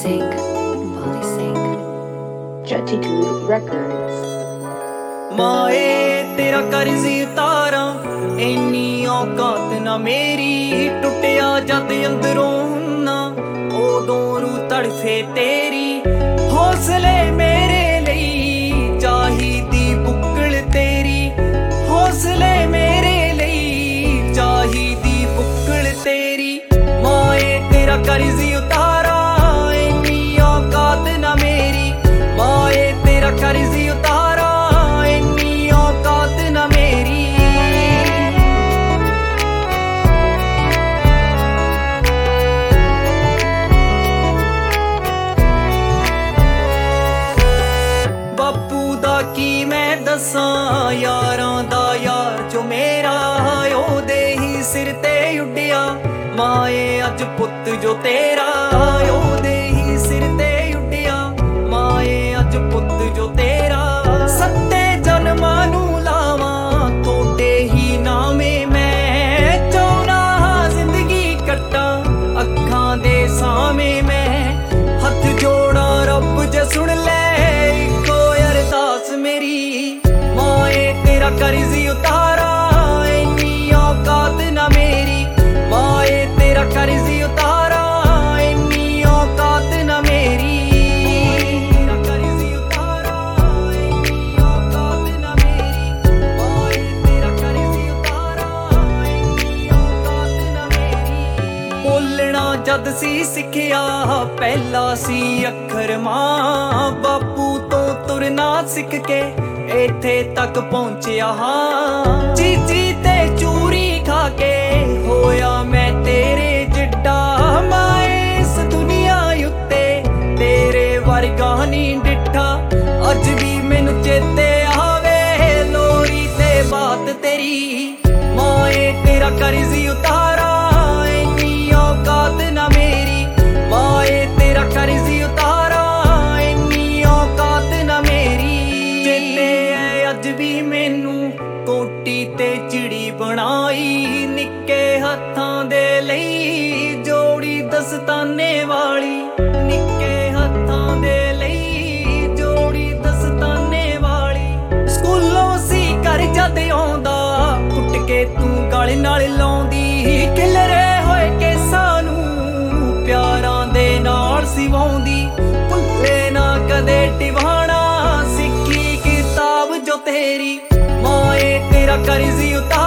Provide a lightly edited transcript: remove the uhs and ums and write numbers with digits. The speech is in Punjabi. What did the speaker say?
Bali Singh. Jetitude Records. माए तेरा कर्ज उतारा इन्नी औकात ना मेरी टुटिया जद अंदरों ना उदों रू तड़फे तेरी हौसले मेरे ਲਈ ਚਾਹੀਦੀ ਬੁੱਕਲ ਤੇਰੀ ਹੌਸਲੇ ਮੇਰੇ ਲਈ ਚਾਹੀਦੀ ਬੁੱਕਲ ਤੇਰੀ ਮਾਏ ਤੇਰਾ ਕਰਜ਼ ਉਤਾਰਾ ਇੰਨੀ ਔਕਾਤ ਨਾ ਮੇਰੀ ਮਾਏ ਤੇਰਾ ਕਰਜ਼ ਉਤਾਰਾ ਇੰਨੀ ਔਕਾਤ ਨਾ ਮੇਰੀ ਬਾਪੂ ਦਾ ਕੀ ਮੈਂ ਦੱਸਾਂ ਯਾਰਾਂ ਦਾ ਯਾਰ ਜੋ ਮੇਰਾ ਉਹਦੇ ਹੀ ਸਿਰ ਤੇ ਉੱਡਿਆ ਮਾਏ ਅੱਜ ਪੁੱਤ ਜੋ ਤੇਰਾ ਉਹਦੇ ਹੀ ਸਿਰ ਤੇ ਉੱਡਿਆ ਮਾਏ ਅੱਜ ਪੁੱਤ ਜੋ ਤੇਰਾ ਸੱਤੇ ਜਨਮਾਂ ਨੂੰ ਲਾਵਾਂ ਤੁਹਾਡੇ ਹੀ ਨਾਮੇ ਮੈਂ ਚਾਹੁੰਦਾ ਜ਼ਿੰਦਗੀ ਕੱਟਾਂ ਅੱਖਾਂ ਦੇ ਸਾਹਮਣੇ ਮੈਂ ਹੱਥ ਜੋੜਾਂ ਰੱਬ ਜੇ ਸੁਣ ਲੈ ਮੇਰੀ ਮਾਏ ਤੇਰਾ ਕਰਜ਼ ਉਤਾਰਾ ਇੰਨੀ ਔਕਾਤ ਨਾ ਮੇਰੀ ਮਾਏ ਤੇਰਾ ਕਰਜ਼ ਉਤਾਰਾ ਇੰਨੀ ਔਕਾਤ ਨਾ ਮੇਰੀ ਤੇਰਾ ਕਰਜ਼ ਉਤਾਰਾ ਇੰਨੀ ਔਕਾਤ ਨਾ ਮੇਰੀ ਮਾਏ ਤੇਰਾ ਕਰਜ਼ ਉਤਾਰਾ ਇੰਨੀ ਔਕਾਤ ਨਾ ਮੇਰੀ ਬੋਲਣਾ ਜਦ ਸੀ ਸਿੱਖਿਆ ਪਹਿਲਾ ਸੀ ਅੱਖਰ ਮਾਂ ਬਾਪੂ ਤੋਂ ਤੁਰਨਾ ਸਿੱਖ ਕੇ ਇੱਥੇ ਤੱਕ ਪਹੁੰਚਿਆ ਹਾਂ ਚੀਚੀ ਤੇ ਚੂਰੀ ਖਾ ਕੇ ਹੋਇਆ ਮੈਂ ਤੇਰੇ ਜਿੱਡਾ ਮਾਏ ਇਸ ਦੁਨੀਆ ਉੱਤੇ ਤੇਰੇ ਵਰਗਾ ਨਹੀਂ ਡਿੱਠਾ ਅੱਜ ਵੀ ਮੈਨੂੰ ਚੇਤੇ ਆਵੇ ਲੋਰੀ ਤੇ ਬਾਤ ਤੇਰੀ ਮਾਏ ਤੇਰਾ ਕਰਜ਼ ਉਤਾਰਾ ਇੰਨੀ ਔਕਾਤ ਨਾ ਮੇਰੀ ਮਾਏ ਤੇਰਾ ਕਰਜ਼ ਉਤਾਰਾ ਇੰਨੀ ਔਕਾਤ ਨਾ ਮੇਰੀ ਚੇਤੇ ਐ ਅੱਜ ਵੀ ਮੈਨੂੰ ਕੋਟੀ ਤੇ ਚਿੜੀ ਬਣਾਈ ਨਿੱਕੇ ਹੱਥਾਂ ਦੇ ਲਈ ਜੋੜੀ ਦਸਤਾਨੇ ਵਾਲੀ ਨਿੱਕੇ ਹੱਥਾਂ ਦੇ ਲਈ ਜੋੜੀ ਦਸਤਾਨੇ ਵਾਲੀ ਸਕੂਲੋਂ ਸੀ ਘਰ ਜਦ ਆਉਂਦਾ ਕੁੱਟ ਕੇ ਤੂੰ ਗਲ ਨਾਲ ਲਾਉਂਦੀ ਖਿਲਰੇ ਹੋਏ ਕੇਸਾਂ ਨੂੰ ਪਿਆਰਾਂ ਦੇ ਨਾਲ ਸਿਵਾਉਂਦੀ ਭੁੱਲੇ ਨਾ ਕਦੇ ਟਿਵਾਣਾ ਸਿੱਖੀ ਕਿਤਾਬ ਜੋ ਤੇਰੀ ਮਾਏ ਤੇਰਾ ਕਰਜ਼ ਉਤਾਰਾ